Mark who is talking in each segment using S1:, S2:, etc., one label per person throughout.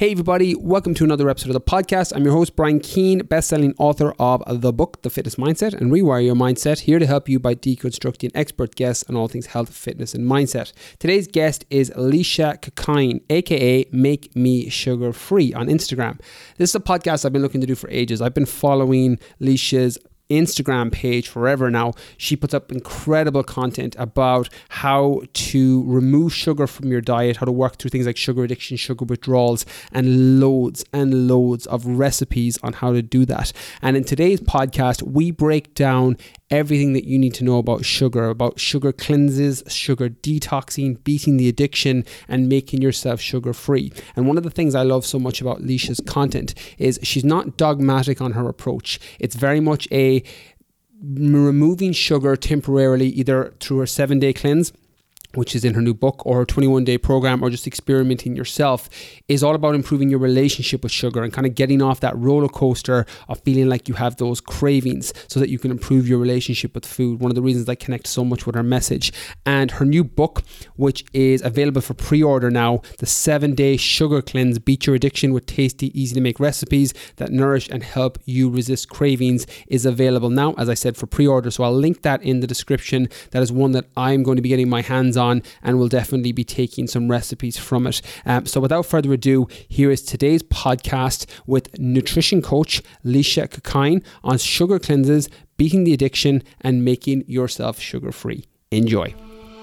S1: Hey everybody, welcome to another episode of the podcast. I'm your host, Brian Keane, best-selling author of the book, The Fitness Mindset and Rewire Your Mindset, here to help you by deconstructing expert guests on all things health, fitness and mindset. Today's guest is Leisha Kakine, aka Make Me Sugar Free on Instagram. This is a podcast I've been looking to do for ages. I've been following Leisha's Instagram page forever now. She puts up incredible content about how to remove sugar from your diet, how to work through things like sugar addiction, sugar withdrawals, and loads of recipes on how to do that. And in today's podcast, we break down everything that you need to know about sugar cleanses, sugar detoxing, beating the addiction, and making yourself sugar free. And one of the things I love so much about Leisha's content is she's not dogmatic on her approach. It's very much a removing sugar temporarily, either through her 7-day cleanse, which is in her new book, or her 21-day program, or just experimenting yourself, is all about improving your relationship with sugar and kind of getting off that roller coaster of feeling like you have those cravings so that you can improve your relationship with food. One of the reasons I connect so much with her message. And her new book, which is available for pre-order now, the 7-Day Sugar Cleanse, Beat Your Addiction with Tasty, Easy to Make Recipes that nourish and help you resist cravings, is available now, as I said, for pre-order. So I'll link that in the description. That is one that I'm going to be getting my hands on, and we'll definitely be taking some recipes from it. So without further ado, here is today's podcast with nutrition coach Leisha Kakine on sugar cleanses, beating the addiction, and making yourself sugar free. Enjoy.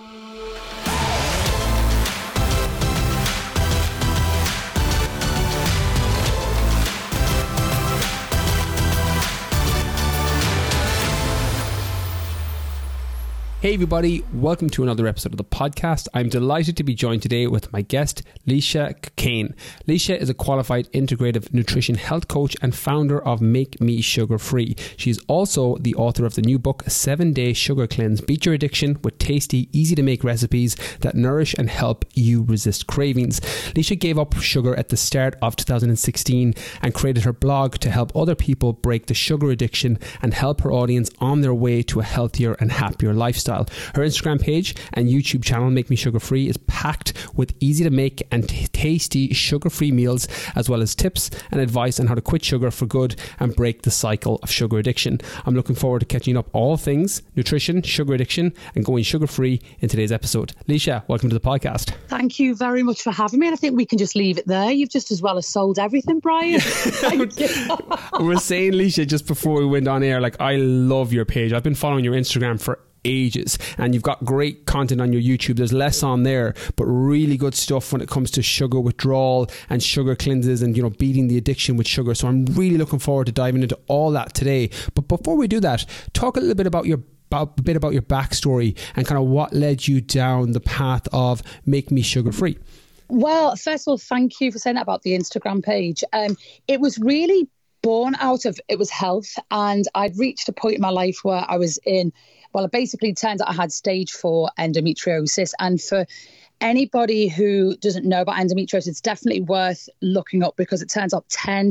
S1: Hey everybody, welcome to another episode of the podcast. I'm delighted to be joined today with my guest, Leisha Kakine. Leisha is a qualified integrative nutrition health coach and founder of Make Me Sugar Free. She's also the author of the new book, 7-Day Sugar Cleanse, Beat Your Addiction with Tasty, Easy to Make Recipes that nourish and help you resist cravings. Leisha gave up sugar at the start of 2016 and created her blog to help other people break the sugar addiction and help her audience on their way to a healthier and happier lifestyle. Her Instagram page and YouTube channel, Make Me Sugar Free, is packed with easy to make and tasty sugar-free meals, as well as tips and advice on how to quit sugar for good and break the cycle of sugar addiction. I'm looking forward to catching up all things nutrition, sugar addiction, and going sugar-free in today's episode. Leisha, welcome to the podcast.
S2: Thank you very much for having me, and I think we can just leave it there. You've just as well as sold everything, Brian. Thank you.
S1: We're saying, Leisha, just before we went on air, like, I love your page. I've been following your Instagram for ages, and you've got great content on your YouTube. There's less on there, but really good stuff when it comes to sugar withdrawal and sugar cleanses and, you know, beating the addiction with sugar. So I'm really looking forward to diving into all that today. But before we do that, talk a little bit about your backstory and kind of what led you down the path of Make Me Sugar Free.
S2: Well, first of all, thank you for saying that about the Instagram page. It was really born out of, it was health, and I'd reached a point in my life where I was in, well, it basically turns out I had stage 4 endometriosis. And for anybody who doesn't know about endometriosis, it's definitely worth looking up, because it turns out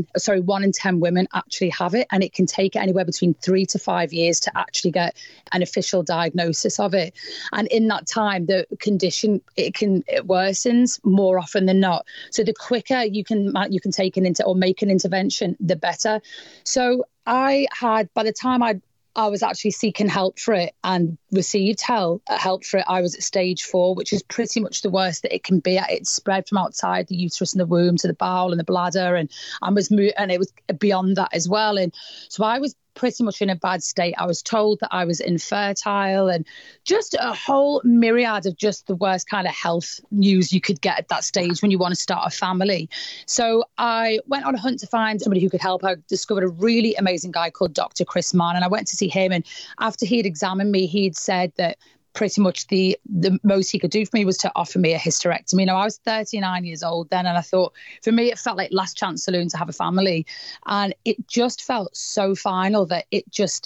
S2: 1 in 10 women actually have it, and it can take anywhere between 3 to 5 years to actually get an official diagnosis of it. And in that time, the condition, it worsens more often than not. So the quicker you can take make an intervention, the better. So by the time I was actually seeking help for it and received help for it, I was at stage 4, which is pretty much the worst that it can be. It spread from outside the uterus and the womb to the bowel and the bladder, and it was beyond that as well. And so I was pretty much in a bad state. I was told that I was infertile, and just a whole myriad of just the worst kind of health news you could get at that stage when you want to start a family. So I went on a hunt to find somebody who could help. I discovered a really amazing guy called Dr. Chris Mann, and I went to see him. And after he'd examined me, he'd said that pretty much the most he could do for me was to offer me a hysterectomy. Now, I was 39 years old then, and I thought, for me, it felt like last chance saloon to have a family. And it just felt so final that it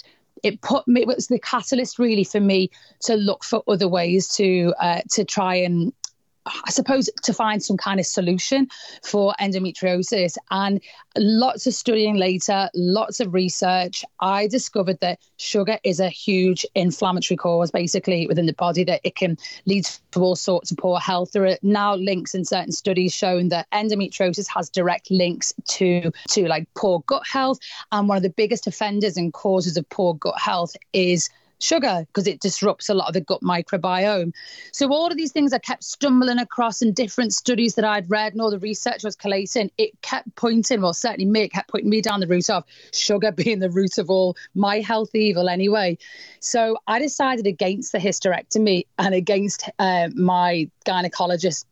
S2: was the catalyst really for me to look for other ways to try and I suppose, to find some kind of solution for endometriosis. And lots of studying later, lots of research, I discovered that sugar is a huge inflammatory cause, basically, within the body, that it can lead to all sorts of poor health. There are now links in certain studies showing that endometriosis has direct links to like poor gut health. And one of the biggest offenders and causes of poor gut health is sugar, because it disrupts a lot of the gut microbiome. So all of these things I kept stumbling across in different studies that I'd read and all the research I was collating, it kept pointing, well, certainly me, it kept putting me down the route of sugar being the root of all my health evil anyway. So I decided against the hysterectomy and against my gynecologist,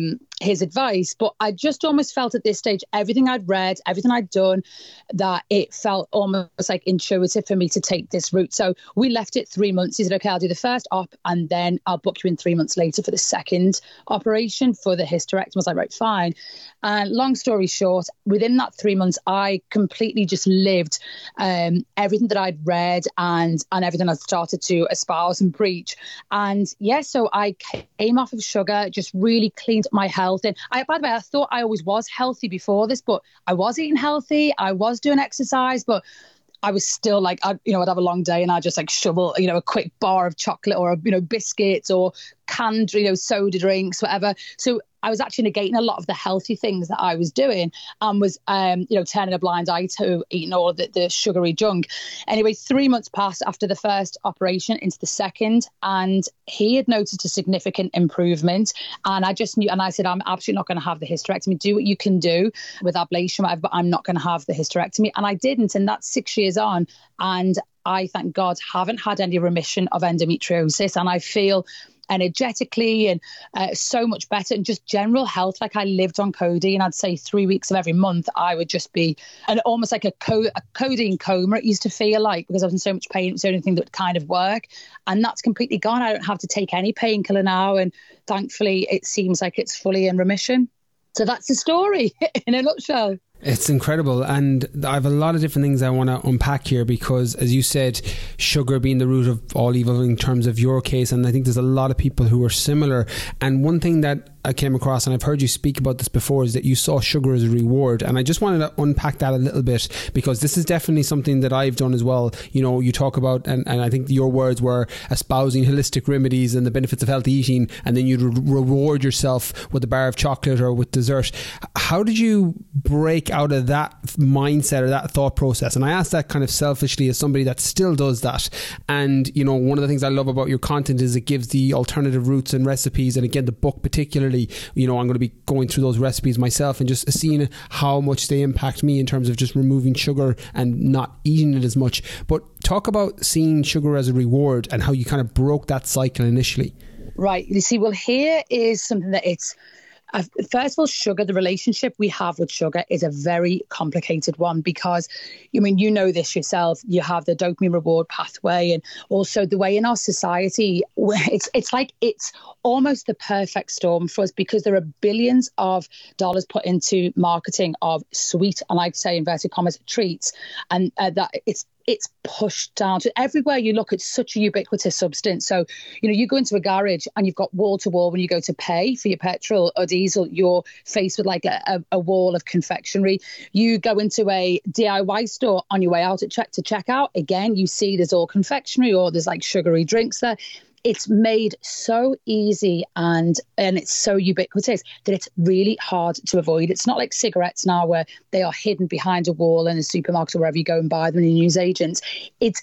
S2: his advice. But I just almost felt at this stage, everything I'd read, everything I'd done, that it felt almost like intuitive for me to take this route. So we left it 3 months. He said, okay, I'll do the first op and then I'll book you in 3 months later for the second operation for the hysterectomy. I was like, right, fine. And long story short, within that 3 months, I completely just lived everything that I'd read and everything I'd started to espouse and preach. And yeah, so I came off of sugar, just really cleaned up my health. And by the way, I thought I always was healthy before this, but I was eating healthy. I was doing exercise, but I was still like, I'd have a long day and I'd just like shovel, a quick bar of chocolate or, biscuits or canned, soda drinks, whatever. So I was actually negating a lot of the healthy things that I was doing and was, turning a blind eye to eating all of the sugary junk. Anyway, 3 months passed after the first operation into the second, and he had noticed a significant improvement. And I just knew, and I said, I'm absolutely not going to have the hysterectomy. Do what you can do with ablation, whatever, but I'm not going to have the hysterectomy. And I didn't. And that's 6 years on. And I, thank God, haven't had any remission of endometriosis. And I feel energetically and so much better, and just general health. Like, I lived on codeine. I'd say 3 weeks of every month I would just be almost like a codeine coma, it used to feel like, because I was in so much pain. It was the only thing that would kind of work, and that's completely gone. I don't have to take any painkiller now, and thankfully it seems like it's fully in remission. So that's the story in a nutshell.
S1: It's incredible, and I have a lot of different things I want to unpack here, because as you said, sugar being the root of all evil in terms of your case, and I think there's a lot of people who are similar. And one thing that I came across, and I've heard you speak about this before, is that you saw sugar as a reward. And I just wanted to unpack that a little bit, because this is definitely something that I've done as well. You talk about, and I think your words were espousing holistic remedies and the benefits of healthy eating, and then you'd reward yourself with a bar of chocolate or with dessert. How did you break out of that mindset or that thought process? And I ask that kind of selfishly as somebody that still does that. And one of the things I love about your content is it gives the alternative routes and recipes, and again the book particularly, I'm going to be going through those recipes myself and just seeing how much they impact me in terms of just removing sugar and not eating it as much. But talk about seeing sugar as a reward and how you kind of broke that cycle initially. Right.
S2: You see, well, here is something that it's first of all, sugar, the relationship we have with sugar is a very complicated one, because, you know this yourself, you have the dopamine reward pathway, and also the way in our society, it's like it's almost the perfect storm for us, because there are billions of dollars put into marketing of sweet, and I'd say inverted commas, treats, and that it's pushed down to everywhere you look. It's such a ubiquitous substance. So, you go into a garage and you've got wall to wall. When you go to pay for your petrol or diesel, you're faced with like a wall of confectionery. You go into a DIY store on your way out to check out. Again, you see there's all confectionery, or there's like sugary drinks there. It's made so easy and it's so ubiquitous that it's really hard to avoid. It's not like cigarettes now, where they are hidden behind a wall in a supermarket or wherever you go and buy them in newsagents. It's,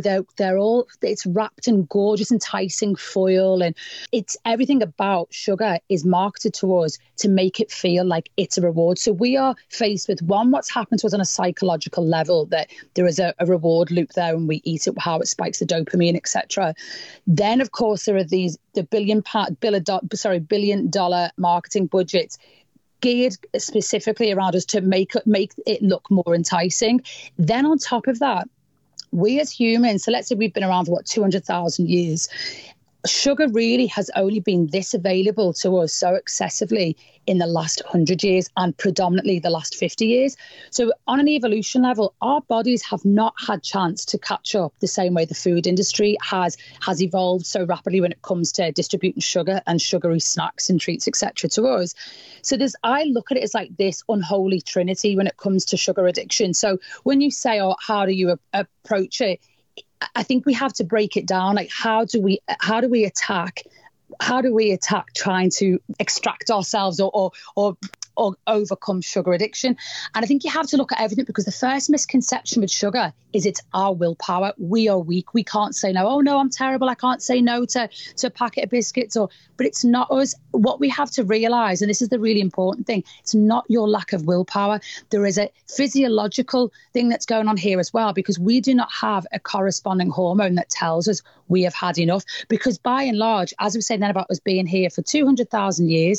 S2: it's wrapped in gorgeous, enticing foil, and it's everything about sugar is marketed to us to make it feel like it's a reward. So we are faced with what's happened to us on a psychological level, that there is a reward loop there when we eat it, how it spikes the dopamine, etc. Then, of course, there are the $billion dollar marketing budgets geared specifically around us to make it look more enticing. Then on top of that, we as humans, so let's say we've been around for 200,000 years. sugar really has only been this available to us so excessively in the last 100 years and predominantly the last 50 years. So on an evolution level, our bodies have not had chance to catch up the same way the food industry has evolved so rapidly when it comes to distributing sugar and sugary snacks and treats, etc. to us. So I look at it as like this unholy trinity when it comes to sugar addiction. So when you say, oh, how do you approach it? I think we have to break it down. Like, how do we attack trying to extract ourselves or overcome sugar addiction? And I think you have to look at everything, because the first misconception with sugar is it's our willpower. We are weak. We can't say no. Oh no, I'm terrible. I can't say no to a packet of biscuits. But it's not us. What we have to realize, and this is the really important thing, it's not your lack of willpower. There is a physiological thing that's going on here as well, because we do not have a corresponding hormone that tells us we have had enough. Because by and large, as we said then about us being here for 200,000 years,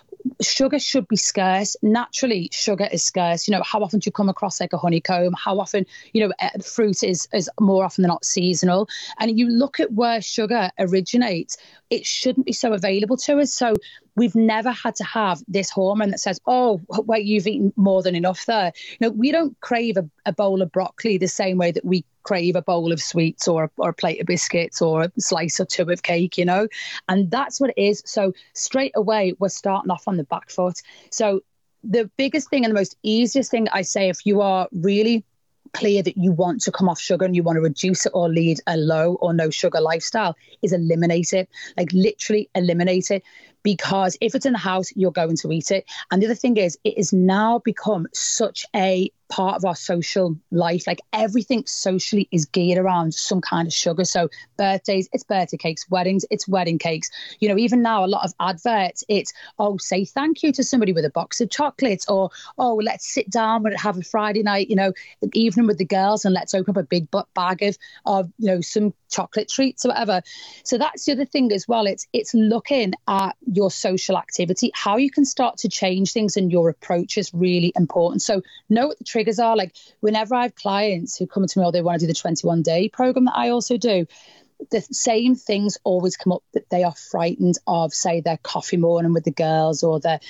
S2: sugar should be scarce. Naturally, sugar is scarce. How often do you come across like a honeycomb? How often, fruit is more often than not seasonal. And you look at where sugar originates, it shouldn't be so available to us. So we've never had to have this hormone that says, oh, wait, you've eaten more than enough there. We don't crave a bowl of broccoli the same way that we crave a bowl of sweets or a plate of biscuits or a slice or two of cake, and that's what it is. So straight away, we're starting off on the back foot. So the biggest thing and the most easiest thing I say, if you are really clear that you want to come off sugar and you want to reduce it or lead a low or no sugar lifestyle, is eliminate it. Like literally eliminate it, because if it's in the house, you're going to eat it. And the other thing is, it has now become such a part of our social life. Like everything socially is geared around some kind of sugar. So birthdays, it's birthday cakes. Weddings, it's wedding cakes. Even now a lot of adverts, it's, oh, say thank you to somebody with a box of chocolates, or, oh, let's sit down and have a Friday night, evening with the girls, and let's open up a big bag of some chocolate treats or whatever. So that's the other thing as well. It's looking at your social activity, how you can start to change things, and your approach is really important. So know what the triggers are. Like whenever I have clients who come to me, or they want to do the 21-day program that I also do, the same things always come up, that they are frightened of, say, their coffee morning with the girls or their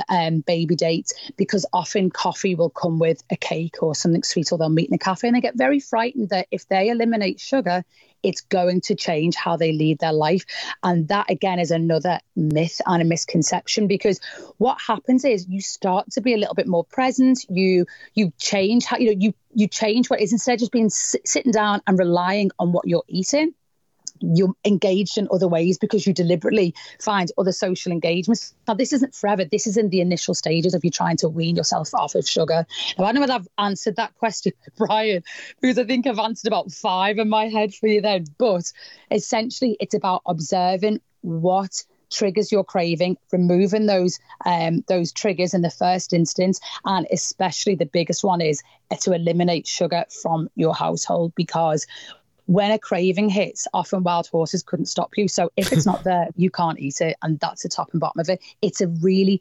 S2: baby dates, because often coffee will come with a cake or something sweet, or they'll meet in a cafe, and they get very frightened that if they eliminate sugar, it's going to change how they lead their life. And that again is another myth and a misconception, because what happens is you start to be a little bit more present. You change how you change what is, instead of just being sitting down and relying on what you're eating, you're engaged in other ways, because you deliberately find other social engagements. Now, this isn't forever. This is in the initial stages of you trying to wean yourself off of sugar. Now, I don't know whether I've answered that question, Brian, because I think I've answered about 5 in my head for you then. But essentially, it's about observing what triggers your craving, removing those triggers in the first instance, and especially the biggest one is to eliminate sugar from your household, because when a craving hits, often wild horses couldn't stop you. So if it's not there, you can't eat it. And that's the top and bottom of it. It's a really,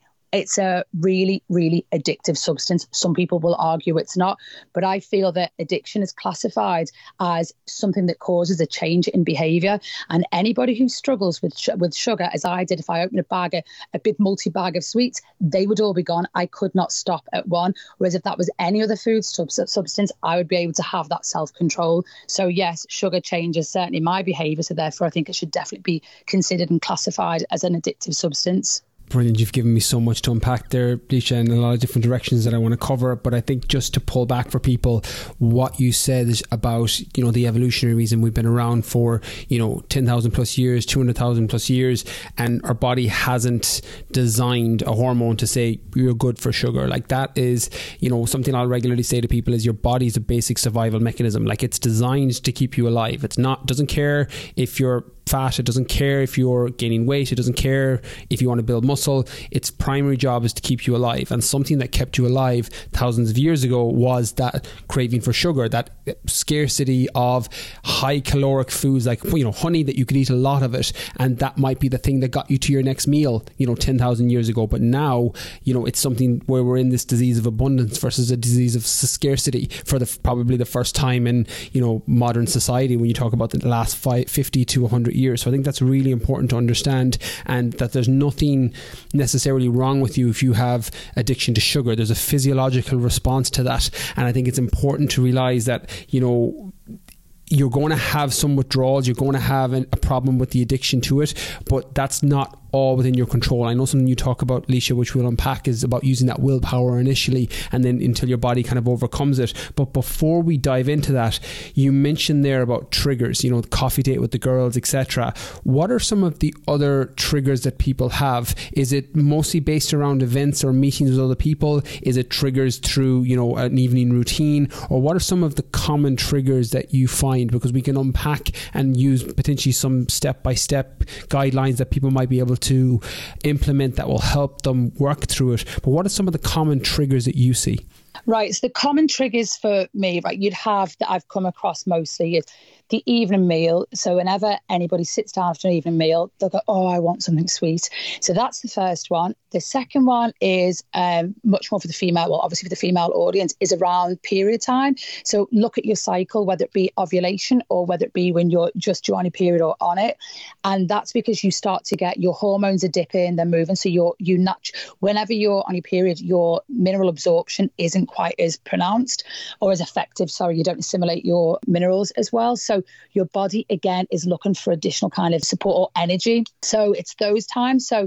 S2: really addictive substance. Some people will argue it's not, but I feel that addiction is classified as something that causes a change in behavior. And anybody who struggles with sugar, as I did, if I opened a big multi-bag of sweets, they would all be gone. I could not stop at one. Whereas if that was any other food substance, I would be able to have that self-control. So yes, sugar changes certainly my behavior. So therefore, I think it should definitely be considered and classified as an addictive substance.
S1: Brilliant. You've given me so much to unpack there, Leisha, in a lot of different directions that I want to cover. But I think just to pull back for people, what you said is about, the evolutionary reason we've been around for, 10,000 plus years, 200,000 plus years, and our body hasn't designed a hormone to say you're good for sugar. Like that is, something I'll regularly say to people is your body's a basic survival mechanism. Like it's designed to keep you alive. Doesn't care if you're fat, it doesn't care if you're gaining weight, it doesn't care if you want to build muscle. muscle, its primary job is to keep you alive. And something that kept you alive thousands of years ago was that craving for sugar, that scarcity of high caloric foods like, honey, that you could eat a lot of it. And that might be the thing that got you to your next meal, 10,000 years ago. But now, it's something where we're in this disease of abundance versus a disease of scarcity for probably the first time in, modern society when you talk about the last 50 to 100 years. So I think that's really important to understand, and that there's nothing necessarily wrong with you if you have addiction to sugar. There's a physiological response to that. And I think it's important to realize that, you're going to have some withdrawals, you're going to have a problem with the addiction to it, but that's not all within your control. I know something you talk about, Leisha, which we'll unpack, is about using that willpower initially and then until your body kind of overcomes it. But before we dive into that, you mentioned there about triggers, the coffee date with the girls, etc. What are some of the other triggers that people have? Is it mostly based around events or meetings with other people? Is it triggers through, an evening routine? Or what are some of the common triggers that you find? Because we can unpack and use potentially some step-by-step guidelines that people might be able to implement that will help them work through it. But what are some of the common triggers that you see?
S2: Right. So the common triggers for me, right, you'd have that I've come across mostly is the evening meal. So whenever anybody sits down after an evening meal, they'll go, oh, I want something sweet. So that's the first one. The second one is much more for the female, well, obviously for the female audience, is around period time. So look at your cycle, whether it be ovulation or whether it be when you're just due on your period or on it. And that's because you start to get your hormones are dipping, they're moving. So whenever you're on your period, your mineral absorption isn't quite as pronounced or as effective. Sorry, you don't assimilate your minerals as well. So your body, again, is looking for additional kind of support or energy. So it's those times. So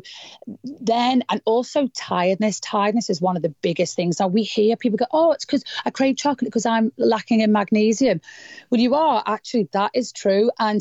S2: then, and also tiredness. Tiredness is one of the biggest things. Now we hear people go, oh, it's because I crave chocolate because I'm lacking in magnesium. Well, you are actually, that is true. And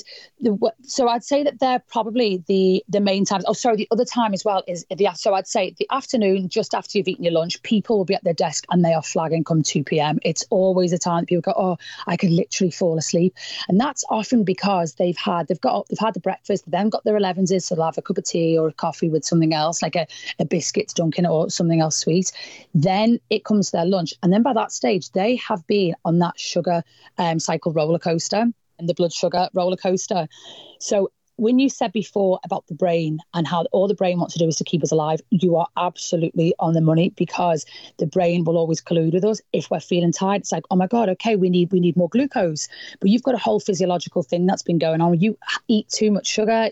S2: so I'd say that they're probably the main times. Oh, sorry, the other time as well is so I'd say the afternoon, just after you've eaten your lunch, people will be at their desk and they are flagging come 2 p.m. It's always a time that people go, oh, I could literally fall asleep. And that's often because they've had the breakfast, then got their 11s, so they'll have a cup of tea or a coffee with something else, like a biscuits Dunkin' or something else sweet. Then it comes to their lunch. And then by that stage, they have been on that sugar cycle roller coaster and the blood sugar roller coaster. So when you said before about the brain and how all the brain wants to do is to keep us alive, you are absolutely on the money, because the brain will always collude with us. If we're feeling tired, it's like, oh my God, okay, we need more glucose. But you've got a whole physiological thing that's been going on. You eat too much sugar,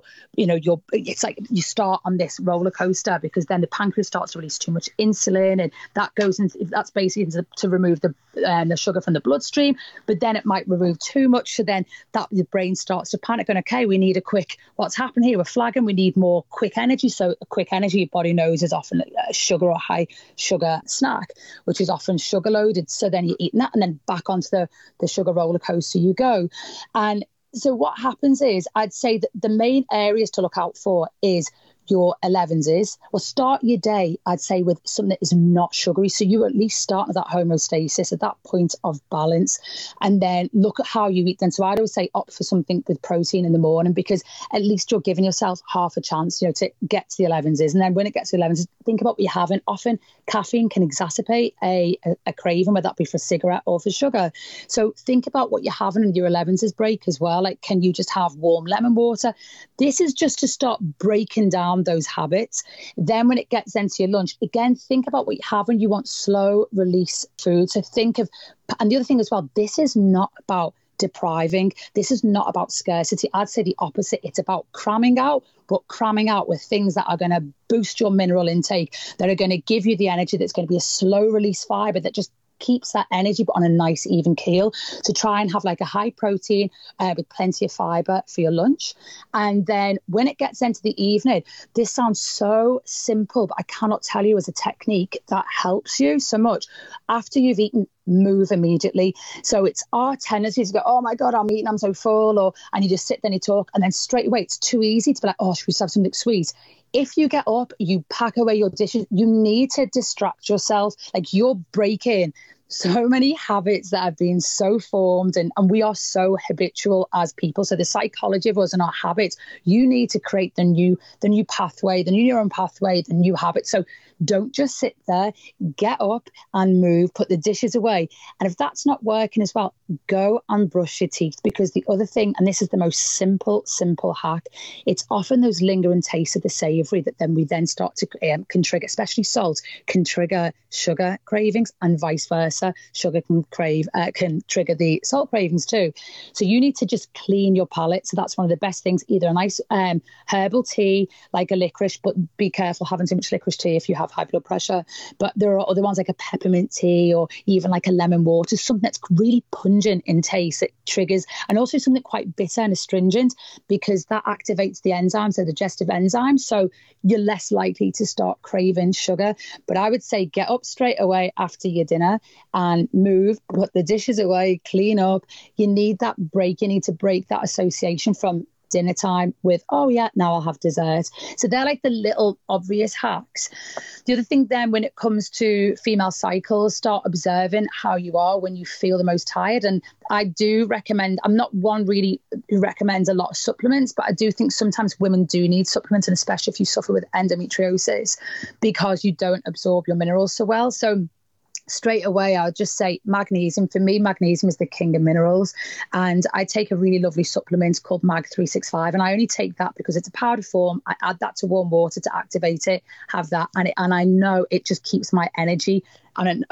S2: it's like you start on this roller coaster, because then the pancreas starts to release too much insulin, and that's basically to remove the sugar from the bloodstream. But then it might remove too much, so then the brain starts to panic, going, okay, we need a quick, what's happened here? We're flagging, we need more quick energy. So a quick energy, your body knows, is often a sugar or high sugar snack, which is often sugar loaded. So then you're eating that, and then back onto the sugar roller coaster you go. And so what happens is, I'd say that the main areas to look out for is your 11s. Well, start your day, I'd say, with something that is not sugary. So you at least start at that homeostasis, at that point of balance, and then look at how you eat then. So I'd always say opt for something with protein in the morning, because at least you're giving yourself half a chance, to get to the 11s. And then when it gets to the 11s, think about what you're having. Often caffeine can exacerbate a craving, whether that be for a cigarette or for sugar. So think about what you're having in your 11s break as well. Like, can you just have warm lemon water? This is just to start breaking down those habits. Then when it gets into your lunch, again, think about what you have, and you want slow release food. So think of, and the other thing as well, this is not about depriving. This is not about scarcity. I'd say the opposite. It's about cramming out, but cramming out with things that are going to boost your mineral intake, that are going to give you the energy, that's going to be a slow release fiber that just keeps that energy, but on a nice even keel. So try and have like a high protein with plenty of fiber for your lunch. And then when it gets into the evening, this sounds so simple, but I cannot tell you as a technique that helps you so much. After you've eaten, move immediately. So it's our tendency to go, oh my God, I'm eating, I'm so full, and you just sit there and you talk, and then straight away it's too easy to be like, oh, should we just have something sweet? If you get up, you pack away your dishes, you need to distract yourself. Like, you're breaking so many habits that have been so formed, and we are so habitual as people. So the psychology of us and our habits, you need to create the new pathway, the new neuron pathway, the new habit. So don't just sit there, get up and move, put the dishes away. And if that's not working as well, go and brush your teeth. Because the other thing, and this is the most simple hack, it's often those lingering tastes of the savoury that we then start to can trigger, especially salt, can trigger sugar cravings, and vice versa. Sugar can trigger the salt cravings too. So you need to just clean your palate. So that's one of the best things, either a nice herbal tea, like a licorice, but be careful having too much licorice tea if you have high blood pressure. But there are other ones like a peppermint tea, or even like a lemon water, something that's really pungent in taste that triggers, and also something quite bitter and astringent, because that activates the enzymes, the digestive enzymes. So you're less likely to start craving sugar. But I would say get up straight away after your dinner and move, put the dishes away, clean up. You need that break. You need to break that association from dinner time with, oh yeah, now I'll have dessert. So they're like the little obvious hacks. The other thing then, when it comes to female cycles, start observing how you are when you feel the most tired. And I do recommend, I'm not one really who recommends a lot of supplements, but I do think sometimes women do need supplements, and especially if you suffer with endometriosis, because you don't absorb your minerals so well. So straight away, I would just say magnesium. For me, magnesium is the king of minerals. And I take a really lovely supplement called Mag 365. And I only take that because it's a powder form. I add that to warm water to activate it, have that. And I know it just keeps my energy. And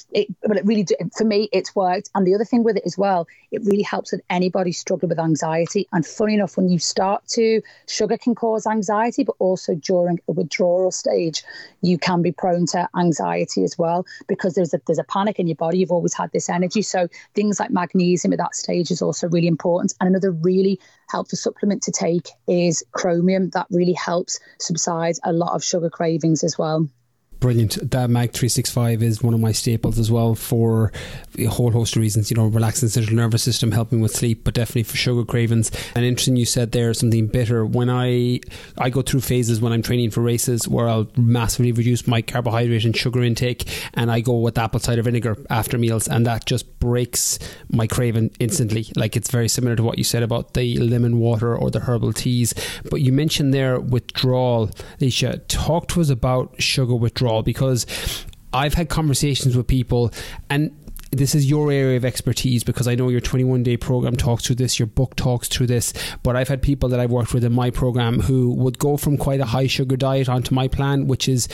S2: it really, for me, it's worked. And the other thing with it as well, it really helps with anybody struggling with anxiety. And funny enough, when you start to, sugar can cause anxiety, but also during a withdrawal stage, you can be prone to anxiety as well, because there's a panic in your body. You've always had this energy. So things like magnesium at that stage is also really important. And another really helpful supplement to take is chromium. That really helps subside a lot of sugar cravings as well.
S1: Brilliant. That Mag 365 is one of my staples as well, for a whole host of reasons, relaxing the central nervous system, helping with sleep, but definitely for sugar cravings. And interesting you said there something bitter. When I go through phases when I'm training for races where I'll massively reduce my carbohydrate and sugar intake, and I go with apple cider vinegar after meals, and that just breaks my craving instantly. Like, it's very similar to what you said about the lemon water or the herbal teas. But you mentioned there withdrawal. Leisha, talk to us about sugar withdrawal, because I've had conversations with people, and this is your area of expertise, because I know your 21-day program talks through this, your book talks through this, but I've had people that I've worked with in my program who would go from quite a high sugar diet onto my plan, which is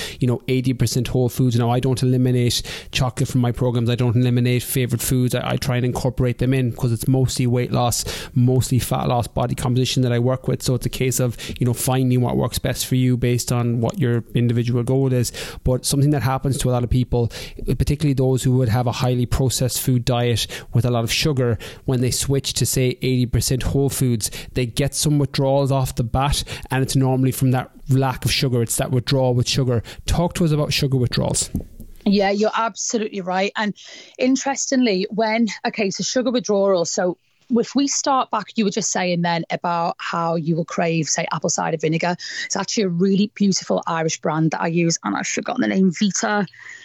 S1: 80% whole foods. Now, I don't eliminate chocolate from my programs, I don't eliminate favorite foods. I try and incorporate them in, because it's mostly weight loss, mostly fat loss, body composition that I work with. So it's a case of finding what works best for you based on what your individual goal is. But something that happens to a lot of people, particularly those who would have a highly processed food diet with a lot of sugar, when they switch to say 80% whole foods, they get some withdrawals off the bat, and it's normally from that lack of sugar. It's that withdrawal with sugar. Talk to us about sugar withdrawals.
S2: Yeah, you're absolutely right. And interestingly, so sugar withdrawal, so if we start back, you were just saying then about how you will crave, say, apple cider vinegar. It's actually a really beautiful Irish brand that I use, and I've forgotten the name, Vita.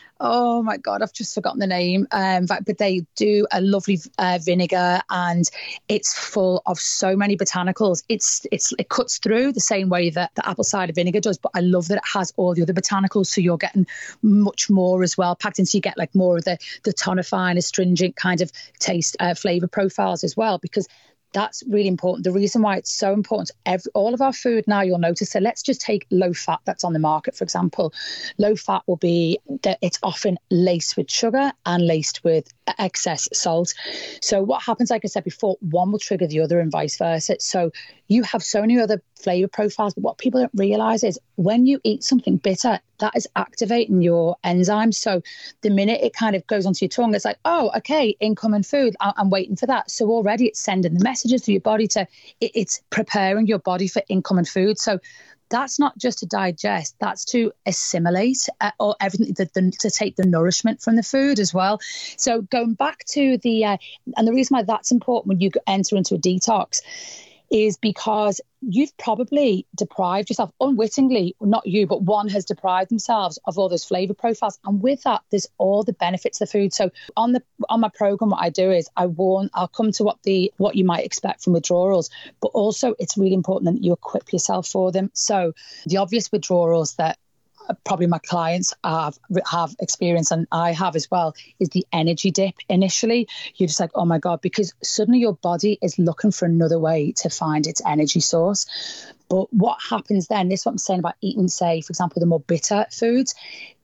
S2: Oh my God, I've just forgotten the name. But they do a lovely vinegar, and it's full of so many botanicals. It cuts through the same way that the apple cider vinegar does, but I love that it has all the other botanicals. So you're getting much more as well packed in. So you get like more of the tonifying, astringent kind of taste, flavor profiles as well, because that's really important. The reason why it's so important, all of our food now, you'll notice, so let's just take low fat that's on the market, for example. Low fat will be that it's often laced with sugar and laced with excess salt. So what happens, like I said before, one will trigger the other and vice versa. So you have so many other flavor profiles, but what people don't realize is when you eat something bitter, that is activating your enzymes. So the minute it kind of goes onto your tongue, it's like, oh, okay, incoming food, I'm waiting for that. So already it's sending the messages to your body it's preparing your body for incoming food. So that's not just to digest, that's to assimilate or everything, to take the nourishment from the food as well. So going back to and the reason why that's important when you enter into a detox is because you've probably deprived yourself unwittingly, not you, but one has deprived themselves of all those flavor profiles. And with that, there's all the benefits of the food. So on my program, what I do is I'll come to what you might expect from withdrawals, but also it's really important that you equip yourself for them. So the obvious withdrawals that probably my clients have experienced, and I have as well, is the energy dip. Initially, you're just like, oh my God, because suddenly your body is looking for another way to find its energy source. But what happens then, this is what I'm saying about eating, say, for example, the more bitter foods.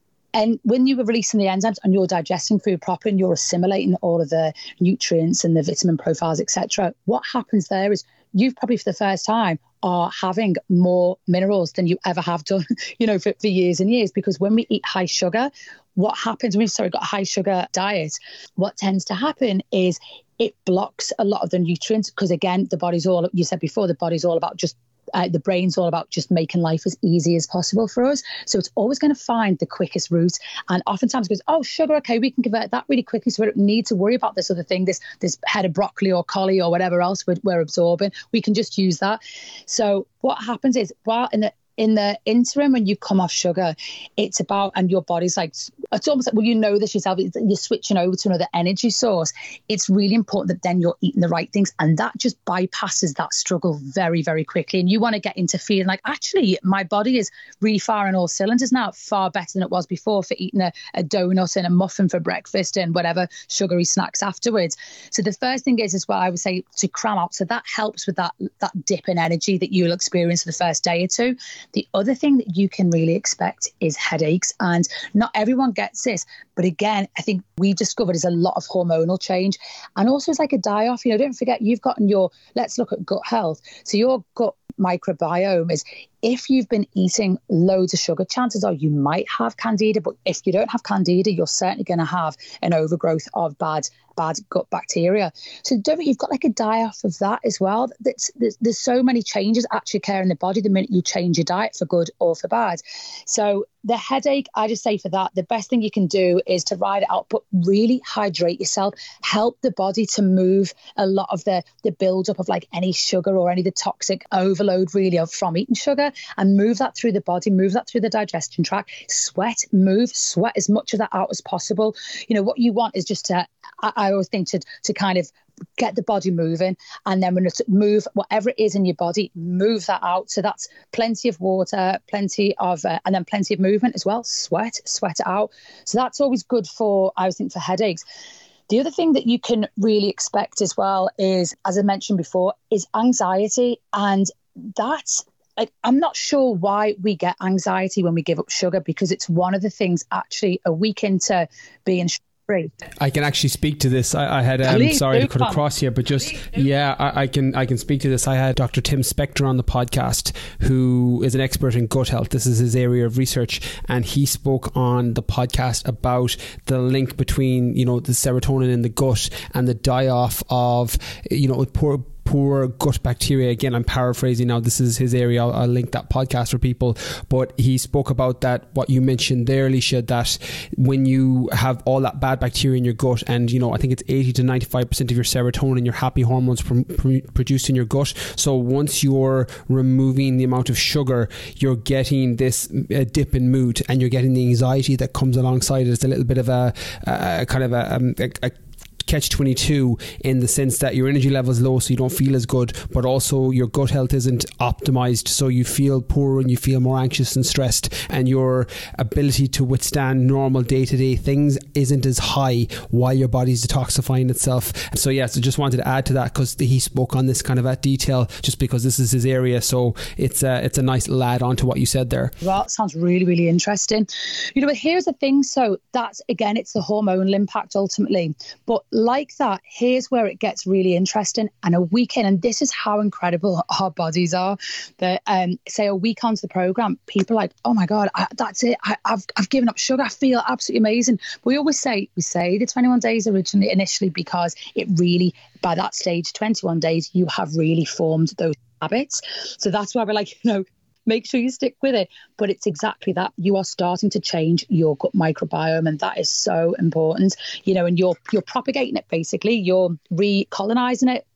S2: And when you were releasing the enzymes and you're digesting food properly and you're assimilating all of the nutrients and the vitamin profiles, etc., what happens there is you've probably for the first time are having more minerals than you ever have done, for years and years. Because when we eat high sugar, what happens, we've got a high sugar diet, what tends to happen is it blocks a lot of the nutrients because, again, you said before, the body's all about just the brain's all about just making life as easy as possible for us. So it's always going to find the quickest route. And oftentimes it goes, oh, sugar, okay, we can convert that really quickly. So we don't need to worry about this other thing, this head of broccoli or collie or whatever else we're absorbing. We can just use that. So what happens is, while in the interim, when you come off sugar, it's about, and your body's like, it's almost like, well, you know this yourself, you're switching over to another energy source. It's really important that then you're eating the right things. And that just bypasses that struggle very, very quickly. And you want to get into feeling like, actually, my body is really firing all cylinders now, far better than it was before, for eating a donut and a muffin for breakfast and whatever sugary snacks afterwards. So the first thing is what I would say, to cram out. So that helps with that dip in energy that you'll experience for the first day or two. The other thing that you can really expect is headaches, and not everyone gets this. But again, I think we've discovered is a lot of hormonal change, and also it's like a die-off. Don't forget, you've gotten let's look at gut health. So your gut microbiome is, if you've been eating loads of sugar, chances are you might have candida. But if you don't have candida, you're certainly going to have an overgrowth of bad gut bacteria. So you've got like a die-off of that as well. There's so many changes actually occur in the body the minute you change your diet, for good or for bad. So the headache, I just say for that, the best thing you can do is to ride it out, but really hydrate yourself. Help the body to move a lot of the buildup of like any sugar or any of the toxic overload really from eating sugar, and move that through the body, move that through the digestion tract. Sweat as much of that out as possible. What you want is just I always think to kind of get the body moving, and then when it's move whatever it is in your body, move that out. So that's plenty of water, plenty of and then plenty of movement as well. Sweat it out. So that's always good for, I think, for headaches. The other thing that you can really expect as well is, as I mentioned before, is anxiety. And that's I'm not sure why we get anxiety when we give up sugar, because it's one of the things actually a week into being free.
S1: I can actually speak to this. I had sorry to cut across here, but just I can speak to this. I had Dr. Tim Spector on the podcast, who is an expert in gut health. This is his area of research, and he spoke on the podcast about the link between the serotonin in the gut and the die-off of poor gut bacteria. Again, I'm paraphrasing now. This is his area. I'll link that podcast for people. But he spoke about that, what you mentioned there, Alicia, that when you have all that bad bacteria in your gut, and I think it's 80 to 95% of your serotonin, your happy hormones produced in your gut. So once you're removing the amount of sugar, you're getting this dip in mood, and you're getting the anxiety that comes alongside it. It's a little bit of a kind of a catch-22 in the sense that your energy level is low, so you don't feel as good, but also your gut health isn't optimized, so you feel poorer and you feel more anxious and stressed, and your ability to withstand normal day-to-day things isn't as high while your body's detoxifying itself. So just wanted to add to that, because he spoke on this kind of at detail, just because this is his area. So it's a nice little add on to what you said there.
S2: Well, it sounds really, really interesting. But here's the thing. So that's, again, it's the hormonal impact ultimately. But like that, here's where it gets really interesting. And a week in, and this is how incredible our bodies are, that say a week onto the program, people are like, oh my God, that's it. I've given up sugar. I feel absolutely amazing. But we say the 21 days initially, because it really, by that stage, 21 days, you have really formed those habits. So that's why we're like, make sure you stick with it. But it's exactly that. You are starting to change your gut microbiome, and that is so important. And you're propagating it, basically. You're recolonizing it.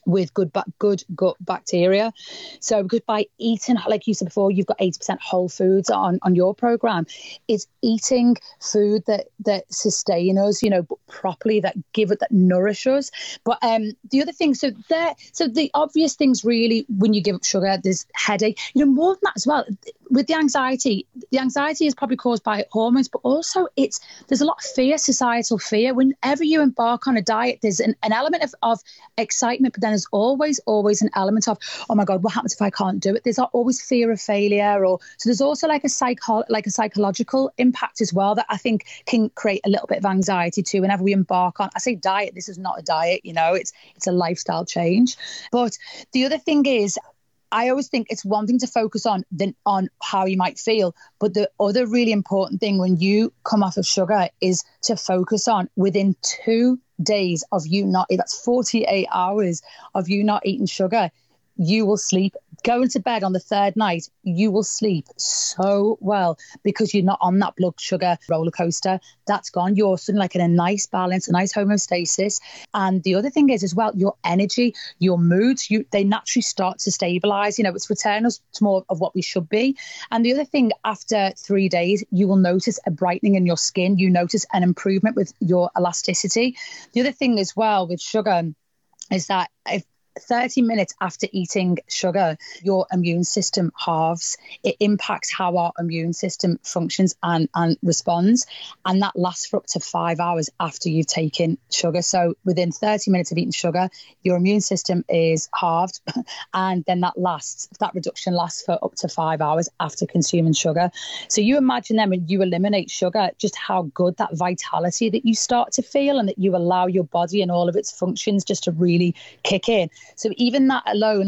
S2: with good gut bacteria. So because by eating, like you said before, you've got 80% whole foods on your program. It's eating food that sustain us, but properly, that nourish us. But the other thing, so the obvious things really when you give up sugar, there's headache. More than that as well. With the anxiety is probably caused by hormones, but also there's a lot of fear, societal fear. Whenever you embark on a diet, there's an element of excitement, but then there's always an element of, oh my God, what happens if I can't do it? There's always fear of failure, so there's also like a psychological impact as well that I think can create a little bit of anxiety too. Whenever we embark on, I say diet, this is not a diet, it's a lifestyle change. But the other thing is, I always think it's one thing to focus on how you might feel. But the other really important thing when you come off of sugar is to focus on within 2 days of you not, that's 48 hours of you not eating sugar, you will sleep. Going to bed on the third night, you will sleep so well because you're not on that blood sugar roller coaster. That's gone. You're suddenly like in a nice balance, a nice homeostasis. And the other thing is as well, your energy, your moods, they naturally start to stabilize. It's return us to more of what we should be. And the other thing, after 3 days, you will notice a brightening in your skin. You notice an improvement with your elasticity. The other thing as well with sugar is that if 30 minutes after eating sugar, your immune system halves. It impacts how our immune system functions and responds. And that lasts for up to 5 hours after you've taken sugar. So within 30 minutes of eating sugar, your immune system is halved. And then that reduction lasts for up to 5 hours after consuming sugar. So you imagine then when you eliminate sugar, just how good that vitality that you start to feel and that you allow your body and all of its functions just to really kick in. So even that alone,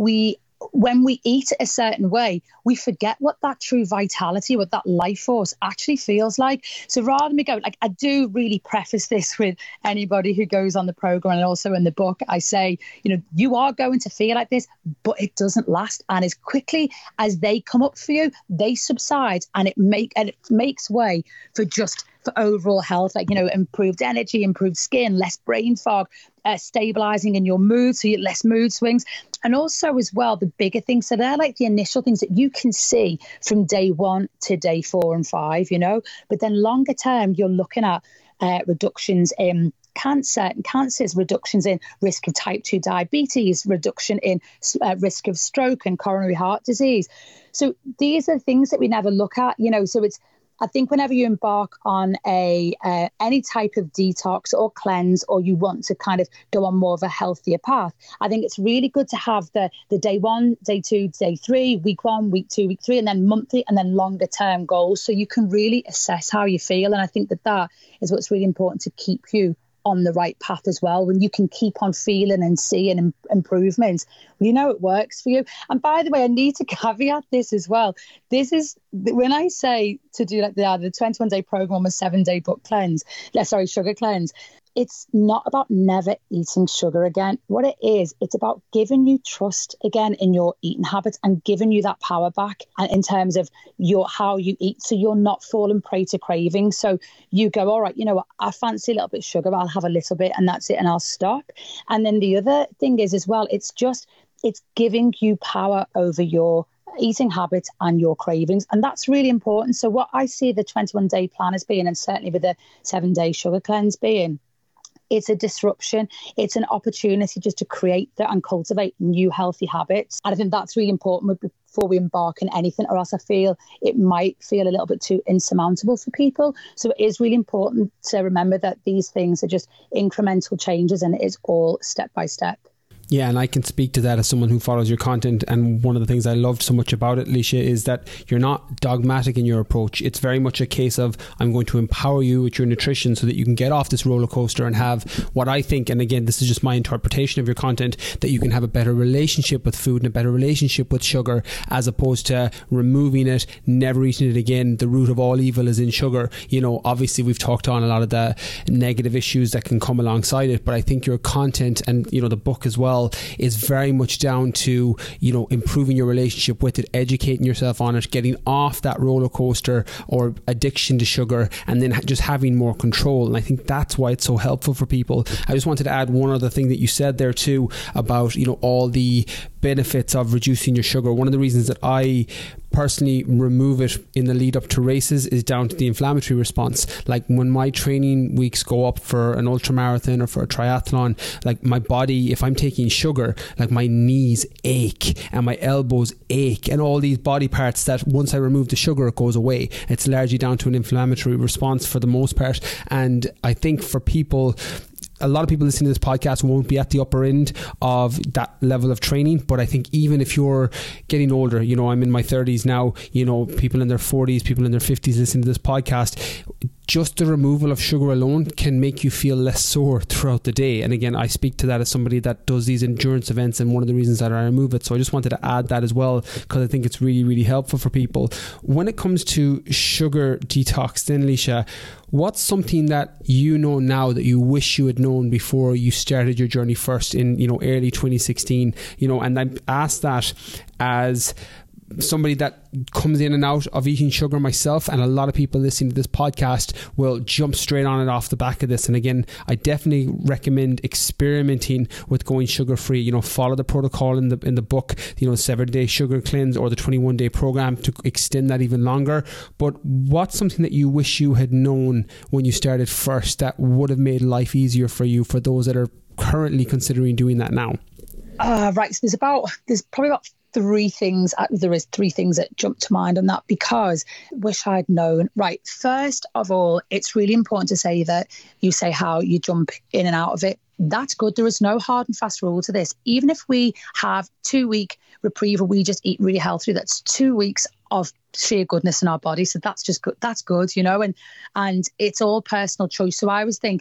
S2: when we eat a certain way, we forget what that true vitality, what that life force actually feels like. So rather than me go, I do really preface this with anybody who goes on the program and also in the book, I say, you are going to feel like this, but it doesn't last. And as quickly as they come up for you, they subside, and it makes way for overall health, improved energy, improved skin, less brain fog, stabilizing in your mood, so you get less mood swings. And also as well, the bigger things, so they're like the initial things that you can see from day 1 to day 4 and 5, but then longer term, you're looking at reductions in cancers, reductions in risk of type 2 diabetes, reduction in risk of stroke and coronary heart disease. So these are things that we never look at, so I think whenever you embark on any type of detox or cleanse, or you want to kind of go on more of a healthier path, I think it's really good to have the day 1, day 2, day 3, week 1, week 2, week 3, and then monthly and then longer term goals, so you can really assess how you feel. And I think that is what's really important to keep you on the right path as well. When you can keep on feeling and seeing improvements, it works for you. And by the way, I need to caveat this as well. This is when I say to do like the 21-day program or 7-day sugar cleanse. It's not about never eating sugar again. What it is, it's about giving you trust again in your eating habits and giving you that power back, and in terms of how you eat, so you're not falling prey to cravings. So you go, all right, I fancy a little bit of sugar, I'll have a little bit and that's it, and I'll stop. And then the other thing is as well, it's giving you power over your eating habits and your cravings, and that's really important. So what I see the 21-day plan as being, and certainly with the 7-day sugar cleanse being, it's a disruption. It's an opportunity just to create and cultivate new healthy habits. And I think that's really important before we embark on anything, or else I feel it might feel a little bit too insurmountable for people. So it is really important to remember that these things are just incremental changes, and it is all step by step.
S1: Yeah, and I can speak to that as someone who follows your content. And one of the things I loved so much about it, Leisha, is that you're not dogmatic in your approach. It's very much a case of, I'm going to empower you with your nutrition so that you can get off this roller coaster and have what I think, and again, this is just my interpretation of your content, that you can have a better relationship with food and a better relationship with sugar, as opposed to removing it, never eating it again. The root of all evil is in sugar. Obviously we've talked on a lot of the negative issues that can come alongside it, but I think your content and, the book as well, well is very much down to, improving your relationship with it, educating yourself on it, getting off that roller coaster or addiction to sugar, and then just having more control. And I think that's why it's so helpful for people. I just wanted to add one other thing that you said there too about, all the benefits of reducing your sugar. One of the reasons that I personally remove it in the lead up to races is down to the inflammatory response. Like when my training weeks go up for an ultramarathon or for a triathlon, like my body, if I'm taking sugar, like my knees ache and my elbows ache and all these body parts that once I remove the sugar, it goes away. It's largely down to an inflammatory response for the most part. And I think for people, a lot of people listening to this podcast won't be at the upper end of that level of training, but I think even if you're getting older, I'm in my 30s now, people in their 40s, people in their 50s listening to this podcast, just the removal of sugar alone can make you feel less sore throughout the day. And again, I speak to that as somebody that does these endurance events, and one of the reasons that I remove it. So I just wanted to add that as well, because I think it's really, really helpful for people. When it comes to sugar detox, then Leisha, what's something that you know now that you wish you had known before you started your journey first in, early 2016? And I asked that as somebody that comes in and out of eating sugar myself, and a lot of people listening to this podcast will jump straight on it off the back of this. And again, I definitely recommend experimenting with going sugar free. Follow the protocol in the book, 7-day sugar cleanse or the 21-day program to extend that even longer. But what's something that you wish you had known when you started first that would have made life easier for you, for those that are currently considering doing that now?
S2: Right. So there's probably about three things. There is three things that jump to mind on that, because wish I'd known. Right. First of all, it's really important to say that you say how you jump in and out of it. That's good. There is no hard and fast rule to this. Even if we have 2-week reprieve or we just eat really healthy, that's 2 weeks of sheer goodness in our body. So that's just good. That's good, and it's all personal choice. So I always think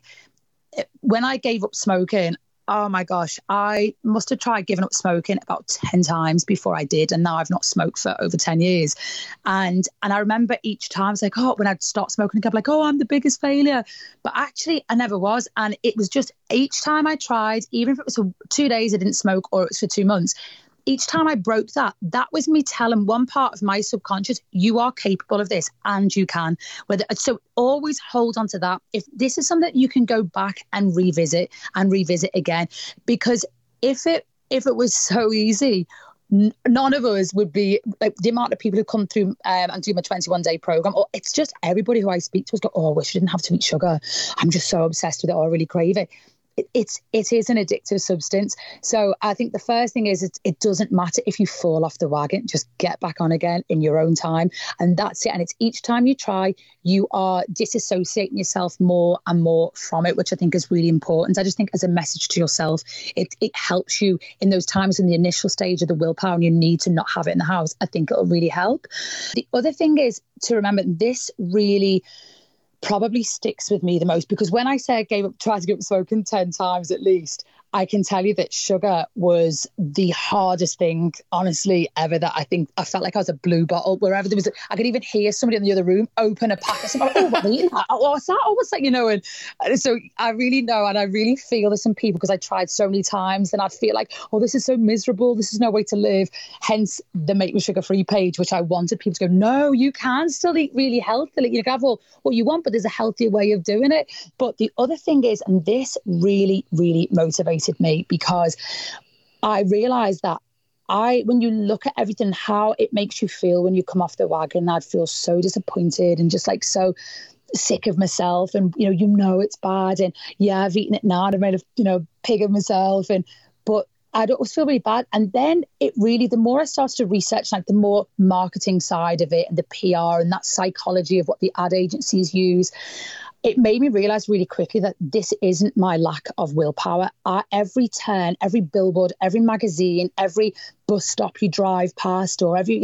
S2: when I gave up smoking, oh my gosh, I must have tried giving up smoking about 10 times before I did. And now I've not smoked for over 10 years. And I remember each time, it's like, when I'd stop smoking, I'd be like, I'm the biggest failure. But actually, I never was. And it was just each time I tried, even if it was for 2 days I didn't smoke or it was for 2 months, each time I broke that was me telling one part of my subconscious, you are capable of this and you can. So always hold on to that. If this is something that you can go back and revisit again, because if it was so easy, none of us would be like the amount of people who come through and do my 21-day program, or it's just everybody who I speak to is go, I wish I didn't have to eat sugar. I'm just so obsessed with it. I really crave it. It is an addictive substance. So I think the first thing is it doesn't matter if you fall off the wagon, just get back on again in your own time. And that's it. And it's each time you try, you are disassociating yourself more and more from it, which I think is really important. I just think as a message to yourself, it helps you in those times in the initial stage of the willpower and you need to not have it in the house. I think it'll really help. The other thing is to remember, this really probably sticks with me the most, because when I say I tried to give up smoking 10 times at least, I can tell you that sugar was the hardest thing, honestly, ever, that I think I felt like I was a blue bottle. Wherever there was, I could even hear somebody in the other room open a pack of something. What are you eating that? What's that? What's that? And so I really know, and I really feel there's some people, because I tried so many times and I'd feel like, this is so miserable. This is no way to live. Hence the Make Me Sugar Free page, which I wanted people to go, no, you can still eat really healthily. You can have all what you want, but there's a healthier way of doing it. But the other thing is, and this really, really motivated me, because I realized that when you look at everything, how it makes you feel when you come off the wagon, I'd feel so disappointed and just like so sick of myself, and it's bad, and I've eaten it now and I've made a pig of myself, but I'd always feel really bad. And then it really, the more I started to research, like the more marketing side of it and the PR and that psychology of what the ad agencies use, it made me realize really quickly that this isn't my lack of willpower. Every turn, every billboard, every magazine, every bus stop you drive past, or every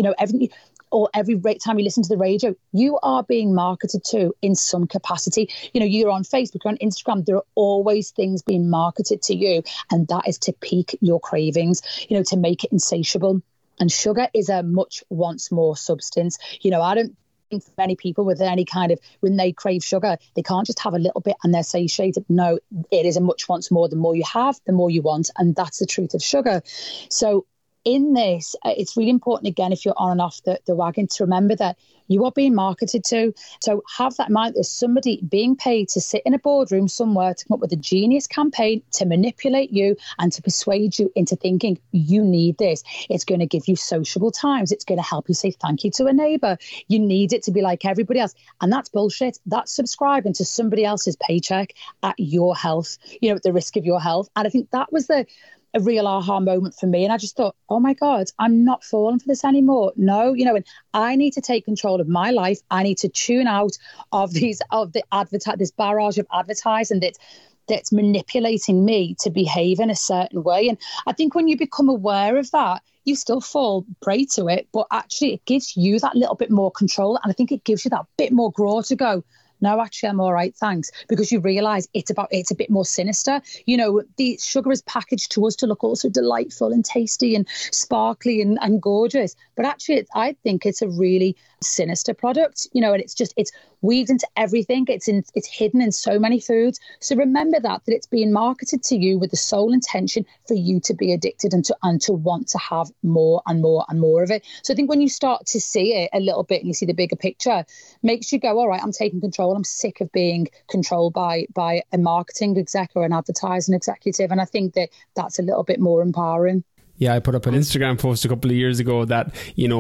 S2: time you listen to the radio, you are being marketed to in some capacity. You're on Facebook, you're on Instagram, there are always things being marketed to you. And that is to pique your cravings, to make it insatiable. And sugar is a much wants more substance. I don't think for many people with any kind of, when they crave sugar, they can't just have a little bit and they're satiated. No, it is a much wants more. The more you have, the more you want. And that's the truth of sugar. So in this, it's really important, again, if you're on and off the wagon, to remember that you are being marketed to. So have that in mind. There's somebody being paid to sit in a boardroom somewhere to come up with a genius campaign to manipulate you and to persuade you into thinking you need this. It's going to give you sociable times. It's going to help you say thank you to a neighbour. You need it to be like everybody else. And that's bullshit. That's subscribing to somebody else's paycheck at your health, at the risk of your health. And I think that was a real aha moment for me. And I just thought, oh my God, I'm not falling for this anymore. No, and I need to take control of my life. I need to tune out of this barrage of advertising that's manipulating me to behave in a certain way. And I think when you become aware of that, you still fall prey to it, but actually it gives you that little bit more control. And I think it gives you that bit more grow to go, no, actually, I'm all right, thanks. Because you realise it's a bit more sinister. The sugar is packaged to us to look also delightful and tasty and sparkly and gorgeous. But actually, I think it's a really sinister product, and it's weaved into everything. It's hidden in so many foods. So remember that it's being marketed to you with the sole intention for you to be addicted and to want to have more and more and more of it. So I think when you start to see it a little bit and you see the bigger picture, makes you go, all right, I'm taking control. I'm sick of being controlled by a marketing exec or an advertising executive. And I think that's a little bit more empowering.
S1: Yeah, I put up an Instagram post a couple of years ago that,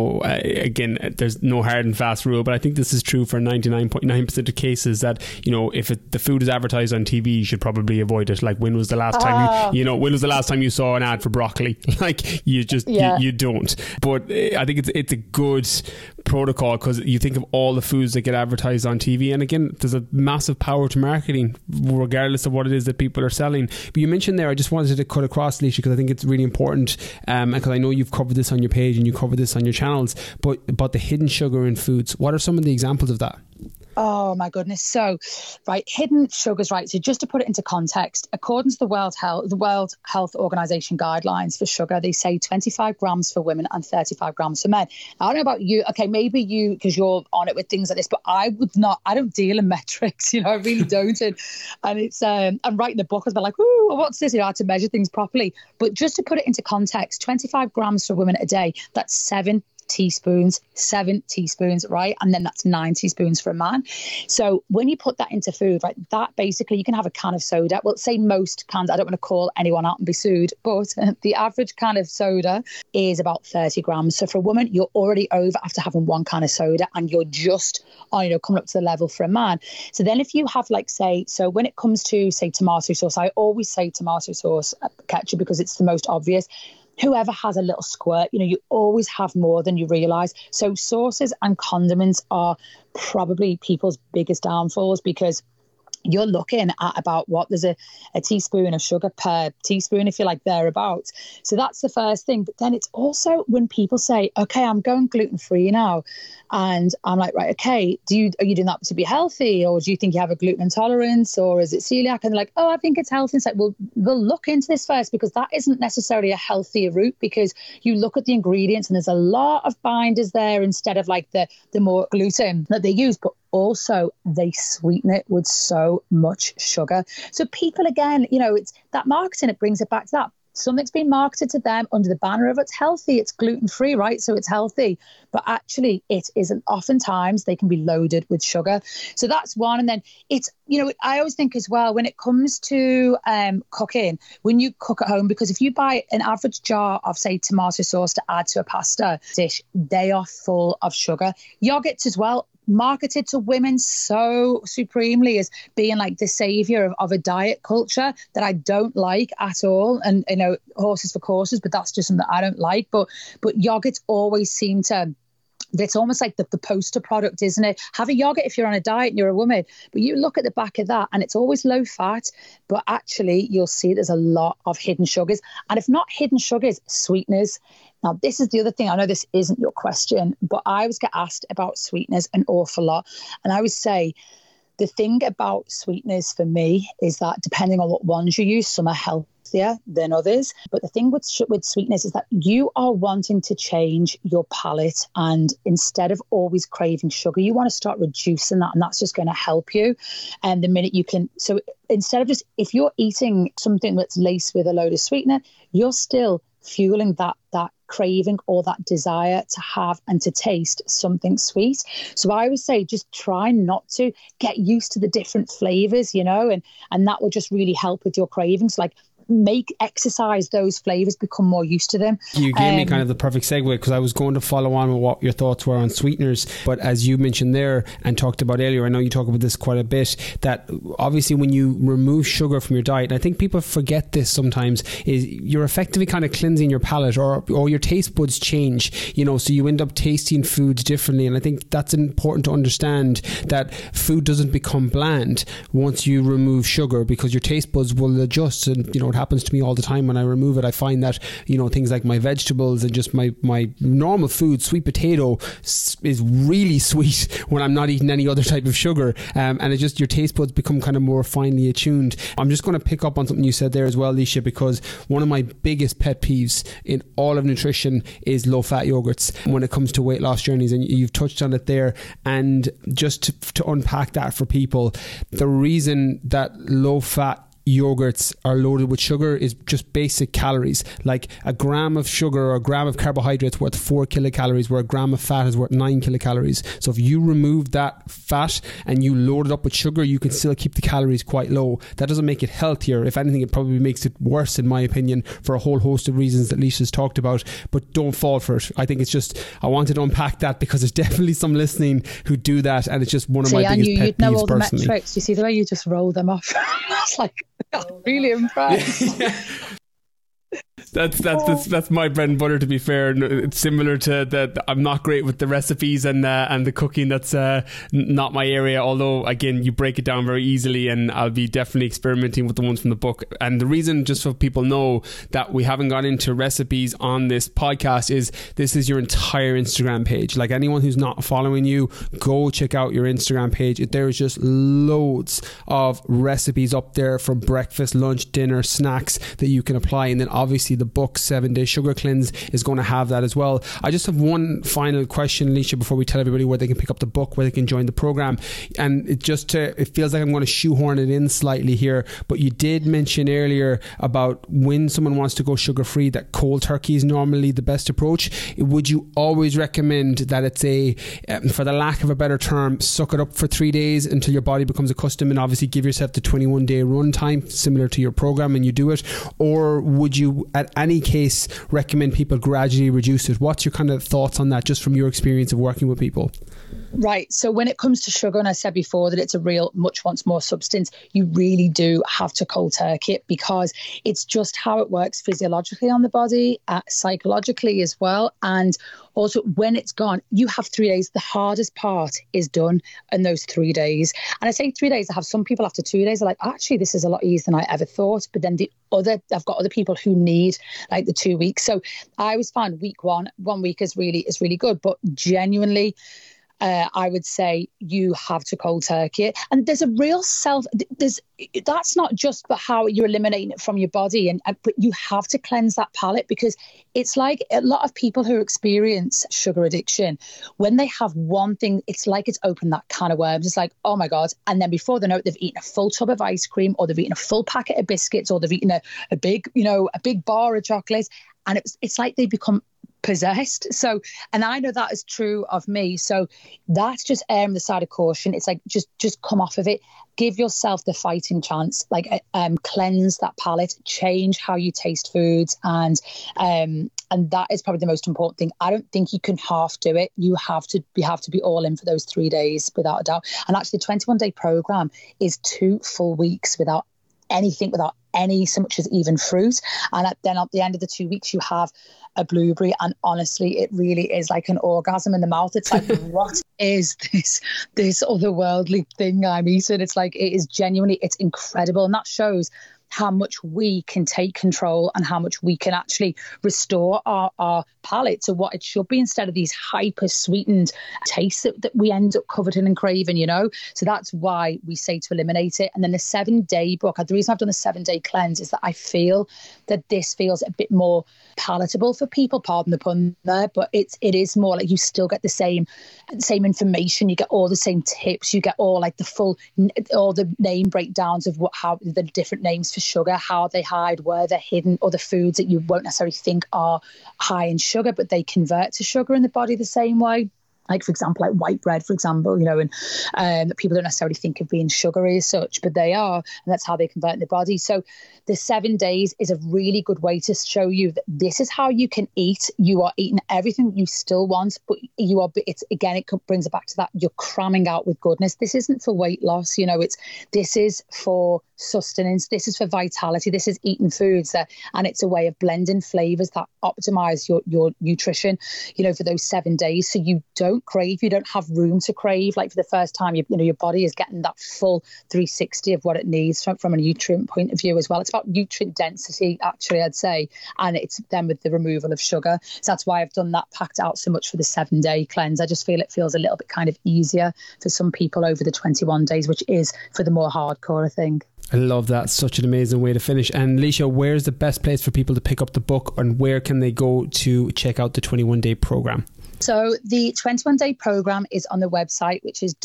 S1: again, there's no hard and fast rule, but I think this is true for 99.9% of cases that, if the food is advertised on TV, you should probably avoid it. Like, when was the last time when was the last time you saw an ad for broccoli? Like, you just, you don't. But I think it's a good protocol, because you think of all the foods that get advertised on TV, and again, there's a massive power to marketing regardless of what it is that people are selling. But you mentioned there, I just wanted to cut across, Alicia, because I think it's really important, because I know you've covered this on your page and you covered this on your channels, but about the hidden sugar in foods. What are some of the examples of that?
S2: Oh my goodness. So, right, hidden sugars, right. So just to put it into context, according to the World Health Organization guidelines for sugar, they say 25 grams for women and 35 grams for men. Now, I don't know about you. Okay, maybe you, because you're on it with things like this, but I don't deal in metrics, I really don't. And it's, I'm writing the book as well, like, ooh, what's this? I had to measure things properly. But just to put it into context, 25 grams for women a day, that's 7 teaspoons, right? And then that's 9 teaspoons for a man. So when you put that into food, right, that basically, you can have a can of soda. Well, say most cans, I don't want to call anyone out and be sued, but the average can of soda is about 30 grams. So for a woman, you're already over after having one can of soda, and you're just, coming up to the level for a man. So then if you have, like, so when it comes to, say, tomato sauce, I always say tomato sauce, ketchup, because it's the most obvious. Whoever has a little squirt, you always have more than you realise. So sauces and condiments are probably people's biggest downfalls, because you're looking at about there's a teaspoon of sugar per teaspoon, if you like, thereabouts. So that's the first thing. But then it's also when people say, okay, I'm going gluten-free now. And I'm like, right, okay, are you doing that to be healthy? Or do you think you have a gluten intolerance? Or is it celiac? And they're like, oh, I think it's healthy. It's like, well, we'll look into this first, because that isn't necessarily a healthier route, because you look at the ingredients and there's a lot of binders there instead of like the more gluten that they use. But also, they sweeten it with so much sugar. So people, again, it's that marketing, it brings it back to that. Something's been marketed to them under the banner of it's healthy, it's gluten-free, right? So it's healthy. But actually, it isn't. Oftentimes, they can be loaded with sugar. So that's one. And then it's, I always think as well, when it comes to cooking, when you cook at home, because if you buy an average jar of, say, tomato sauce to add to a pasta dish, they are full of sugar. Yogurts as well, marketed to women so supremely as being like the savior of a diet culture that I don't like at all. And, horses for courses, but that's just something that I don't like. But yogurts always seem to, it's almost like the poster product, isn't it? Have a yogurt if you're on a diet and you're a woman, but you look at the back of that and it's always low fat, but actually you'll see there's a lot of hidden sugars. And if not hidden sugars, sweeteners. Now, this is the other thing. I know this isn't your question, but I always get asked about sweeteners an awful lot. And I always say, The thing about sweeteners for me is that depending on what ones you use, some are healthier than others. But the thing with sweeteners is that you are wanting to change your palate, and instead of always craving sugar, you want to start reducing that, and that's just going to help you. And the minute you can, so instead of just, if you're eating something that's laced with a load of sweetener, you're still fueling that craving or that desire to have and to taste something sweet. So I would say just try not to get used to the different flavors, and that will just really help with your cravings. Like, exercise those flavors, become more used to them.
S1: You gave me kind of the perfect segue, because I was going to follow on with what your thoughts were on sweeteners, but as you mentioned there and talked about earlier, I know you talk about this quite a bit, that obviously when you remove sugar from your diet, and I think people forget this sometimes, is you're effectively kind of cleansing your palate, or your taste buds change, so you end up tasting foods differently. And I think that's important to understand, that food doesn't become bland once you remove sugar, because your taste buds will adjust. And it happens to me all the time when I remove it. I find that things like my vegetables and just my normal food, sweet potato is really sweet when I'm not eating any other type of sugar, and it just, your taste buds become kind of more finely attuned. I'm just going to pick up on something you said there as well, Leisha, because one of my biggest pet peeves in all of nutrition is low fat yogurts when it comes to weight loss journeys, and you've touched on it there. And just to unpack that for people, the reason that low fat yogurts are loaded with sugar is just basic calories. Like a gram of sugar or a gram of carbohydrates worth 4 kilocalories, where a gram of fat is worth 9 kilocalories. So if you remove that fat and you load it up with sugar, you can still keep the calories quite low. That doesn't make it healthier. If anything, it probably makes it worse, in my opinion, for a whole host of reasons that Leisha's talked about. But don't fall for it. I think it's just, I wanted to unpack that, because there's definitely some listening who do that, and it's just one of my biggest pet peeves personally.
S2: Metrics. You see the way you just roll them off. It's like, I'm really impressed.
S1: That's my bread and butter, to be fair. It's similar to that. I'm not great with the recipes and the cooking. That's not my area, although again, you break it down very easily, and I'll be definitely experimenting with the ones from the book. And the reason, just so people know, that we haven't gone into recipes on this podcast is this is your entire Instagram page. Like, anyone who's not following you, go check out your Instagram page. There is just loads of recipes up there for breakfast, lunch, dinner, snacks that you can apply. And then obviously the book 7-Day Sugar Cleanse is going to have that as well. I just have one final question, Leisha, before we tell everybody where they can pick up the book, where they can join the program. And it feels like I'm going to shoehorn it in slightly here, but you did mention earlier about when someone wants to go sugar free, that cold turkey is normally the best approach. Would you always recommend that it's for the lack of a better term, suck it up for 3 days until your body becomes accustomed, and obviously give yourself the 21-day run time similar to your program, and you do it? Or would you at any case recommend people gradually reduce it? What's your kind of thoughts on that, just from your experience of working with people?
S2: Right. So when it comes to sugar, and I said before that it's a real much wants more substance, you really do have to cold turkey it, because it's just how it works physiologically on the body, psychologically as well. And also when it's gone, you have 3 days. The hardest part is done in those 3 days. And I say 3 days, I have some people after 2 days are like, actually, this is a lot easier than I ever thought. But then I've got other people who need like the 2 weeks. So I always find week 1 week is really good. But genuinely, I would say you have to cold turkey it. And there's a real that's not just about how you're eliminating it from your body, but you have to cleanse that palate, because it's like a lot of people who experience sugar addiction, when they have one thing, it's like it's opened that can of worms. It's like, oh my God. And then before they know it, they've eaten a full tub of ice cream, or they've eaten a full packet of biscuits, or they've eaten a big bar of chocolates. And it's like they become possessed. So, and I know that is true of me. So that's just erring the side of caution. It's like, just come off of it. Give yourself the fighting chance, like cleanse that palate, change how you taste foods. And that is probably the most important thing. I don't think you can half do it. You have to be all in for those 3 days, without a doubt. And actually the 21-day program is 2 full weeks without anything, without any so much as even fruit. And then at the end of the 2 weeks, you have a blueberry, and honestly, it really is like an orgasm in the mouth. It's like, what is this otherworldly thing I'm eating? It's like, it is genuinely, it's incredible. And that shows how much we can take control and how much we can actually restore our palate to what it should be, instead of these hyper sweetened tastes that we end up coveting and craving, you know. So that's why we say to eliminate it. And then the 7-day book, the reason I've done the 7-day cleanse is that I feel that this feels a bit more palatable for people, pardon the pun there, but it is more like you still get the same information, you get all the same tips, you get all like all the name breakdowns of how the different names for sugar, how they hide, where they're hidden, or the foods that you won't necessarily think are high in sugar, but they convert to sugar in the body the same way. Like, for example, like white bread, for example, you know, and that people don't necessarily think of being sugary as such, but they are, and that's how they convert in the body. So the 7 days is a really good way to show you that this is how you can eat. You are eating everything you still want, but it brings it back to that. You're cramming out with goodness. This isn't for weight loss, you know, this is for sustenance. This is for vitality. This is eating foods and it's a way of blending flavors that optimize your nutrition, you know, for those 7 days. So you don't crave, you don't have room to crave. Like, for the first time, your body is getting that full 360 of what it needs from a nutrient point of view as well. It's about nutrient density, actually, I'd say, and it's then with the removal of sugar. So that's why I've done that, packed out so much for the 7-day cleanse. I just feel it feels a little bit kind of easier for some people over the 21 days, which is for the more hardcore, I think.
S1: I love that. Such an amazing way to finish. And Leisha, where's the best place for people to pick up the book, and where can they go to check out the 21-day program?
S2: So the 21-day program is on the website, which is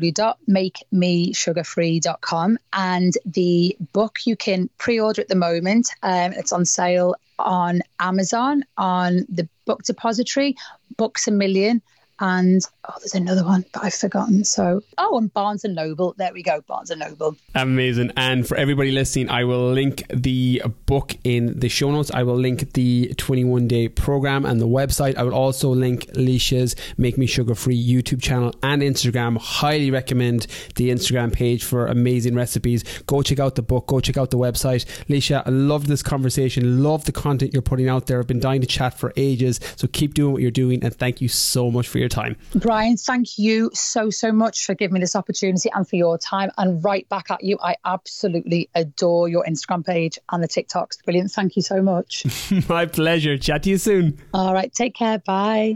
S2: www.makemessugarfree.com. And the book you can pre-order at the moment. It's on sale on Amazon, on the Book Depository, Books A Million, and there's another one, but I've forgotten. And Barnes & Noble. There we go, Barnes & Noble.
S1: Amazing. And for everybody listening, I will link the book in the show notes. I will link the 21-day program and the website. I will also link Leisha's Make Me Sugar Free YouTube channel and Instagram. Highly recommend the Instagram page for amazing recipes. Go check out the book. Go check out the website. Leisha, I loved this conversation. Love the content you're putting out there. I've been dying to chat for ages. So keep doing what you're doing, and thank you so much for your time.
S2: Brian, thank you so much for giving me this opportunity and for your time, and right back at you. I absolutely adore your Instagram page and the TikToks. Brilliant. Thank you so much.
S1: My pleasure. Chat to you soon.
S2: All right. Take care. Bye.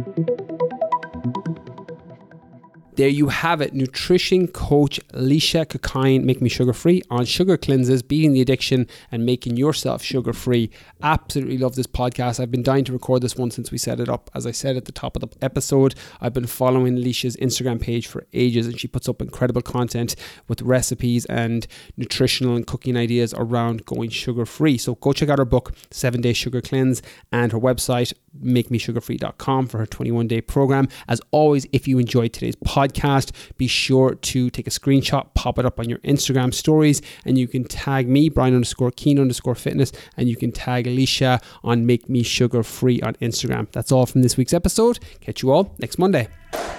S1: There you have it. Nutrition coach Leisha Kokine, Make Me Sugar Free, on sugar cleanses, beating the addiction and making yourself sugar free. Absolutely love this podcast. I've been dying to record this one since we set it up. As I said at the top of the episode, I've been following Leisha's Instagram page for ages, and she puts up incredible content with recipes and nutritional and cooking ideas around going sugar free. So go check out her book, 7-Day Sugar Cleanse, and her website, makemessugarfree.com, for her 21-day program. As always, if you enjoyed today's podcast, be sure to take a screenshot, pop it up on your Instagram stories, and you can tag me, Brian_Keane_fitness, and you can tag Leisha on Make Me Sugar Free on Instagram. That's all from this week's episode. Catch you all next Monday.